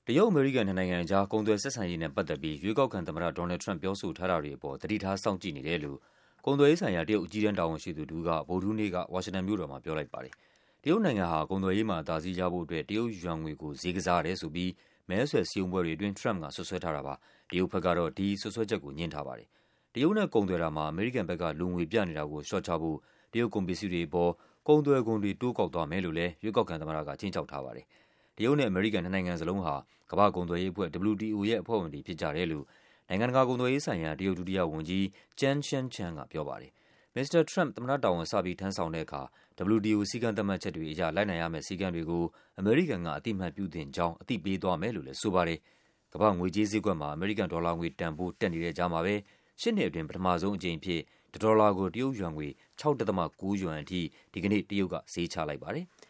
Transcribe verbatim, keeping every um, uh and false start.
တရုတ်-အမေရိကန်နှစ်နိုင်ငံအကြား ကုန်သွယ်ဆက်ဆံရေးနဲ့ပတ်သက်ပြီး ရွေးကောက်ခံသမ္မတ ဒေါ်နယ်လ်ဒ် ထရမ့်ပ် ပြောဆိုထားတာတွေအပေါ် သတိထားစောင့်ကြည့်နေတယ်လို့ ကုန်သွယ်ရေးဆိုင်ရာ တရုတ် အကြီးတန်းတာဝန်ရှိသူတဦးက ဗုဒ္ဓဟူးနေ့က ဝါရှင်တန်မြို့တော်မှာ ပြောလိုက်ပါတယ်။ တရုတ်နိုင်ငံဟာ ကုန်သွယ်ရေးမှာ အသာစီးရဖို့အတွက် တရုတ်ယွမ်ငွေကို ဈေးကစားတယ်ဆိုပြီး မဲဆွယ်စည်းရုံးပွဲတွေအတွင်း ထရမ့်ပ်က စွပ်စွဲထားတာပါ။ တရုတ်ဘက်ကတော့ ဒီစွပ်စွဲချက်ကို ငြင်းထားပါတယ်။ တရုတ်နဲ့ကုန်သွယ်တာမှာ အမေရိကန်ဘက်က လိုငွေပြနေတာကို လျှော့ချဖို့ တရုတ်ကုန်ပစ္စည်းတွေအပေါ် ကုန်သွယ်ခွန်တွေ တိုးကောက်သွားမယ်လို့လည်း ရွေးကောက်ခံသမ္မတက ခြိမ်းခြောက်ထားပါတယ်။ တရုတ်နဲ့ အမေရိကန် နှစ်နိုင်ငံစလုံးဟာ ကမ္ဘာ့ကုန်သွယ်ရေးအဖွဲ့ ဒဗ္ဗလ်ယူ တီ အို ရဲ့ အဖွဲ့ဝင်တွေဖြစ်ကြတယ်လို့ နိုင်ငံတကာကုန်သွယ်ရေးဆိုင်ရာ တရုတ် ဒုတိယဝန်ကြီး Chen Shuang-cheng ကပြောပါတယ်။ မစ္စတာထရမ့်ပ် သမ္မတတာဝန် စပြီးထမ်းဆောင်တဲ့အခါ ဒဗ္ဗလ်ယူ တီ အို စည်းကမ်းသတ်မှတ်ချက်တွေအရ လိုက်နာရမယ့် စည်းကမ်းတွေကို အမေရိကန်က အသိအမှတ်ပြုသင့်ကြောင်း အသိပေးသွားမယ်လို့လည်း ဆိုပါတယ်။ ကမ္ဘာ့ငွေကြေးဈေးကွက်မှာ အမေရိကန်ဒေါ်လာငွေတန်ဖိုး တက်နေတဲ့ကြားမှာပဲ ရှစ်နှစ်အတွင်း ပထမဆုံးအကြိမ်အဖြစ် တဒေါ်လာကို တရုတ်ယွမ်ငွေ ၆.၉ ယွမ်အထိ ဒီကနေ့ တရုတ်က ဈေးချလိုက်ပါတယ်။